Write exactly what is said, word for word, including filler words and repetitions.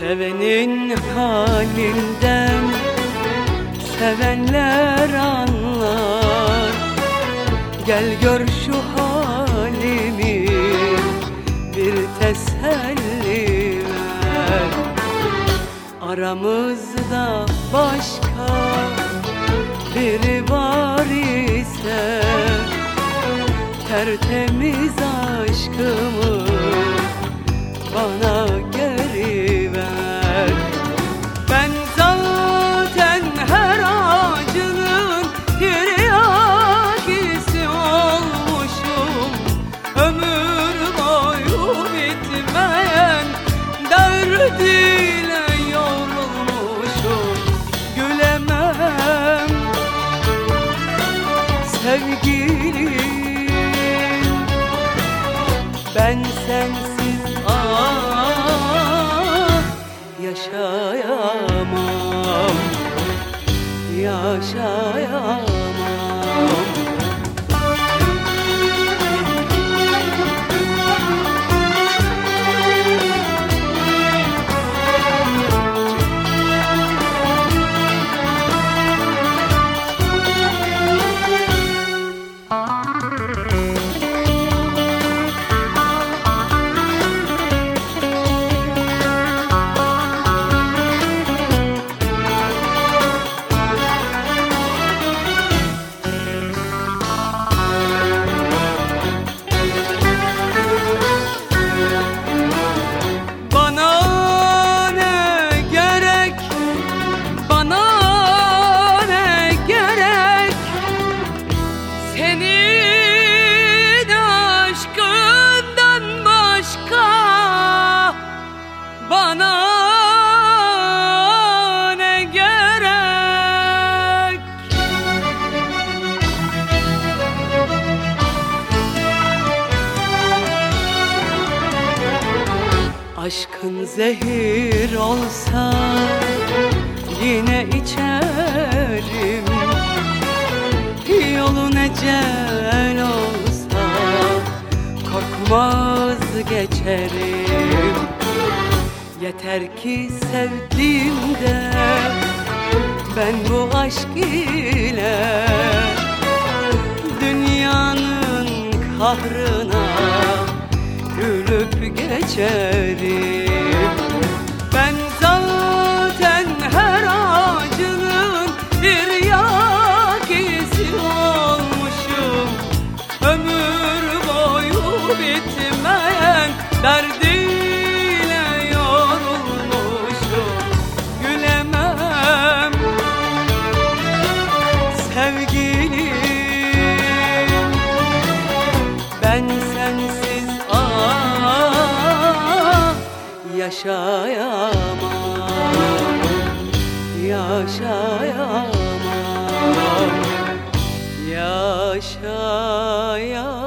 Sevenin halinden sevenler anlar. Gel gör şu halimi, bir teselli ver. Aramızda başka biri var ise tertemiz aşkımı bana geri ver. Ben zaten her acının tiryakisi olmuşum. Ömür boyu bitmeyen derdiyle yorulmuşum. Gülemem sevgilim, ben sensiz ah yaşayamam, yaşayamam. Bana ne gerek? Aşkın zehir olsa yine içerim. Yolun ecel olsa korkmaz geçerim. Yeter ki sevdiğimde ben bu aşk ile dünyanın kahrına gülüp geçerim. Ben zaten her acının tiryakisi olmuşum. Ömür boyu bitmeyen derdim sevgilim, ben sensiz ah yaşayamam, yaşayamam, yaşayamam.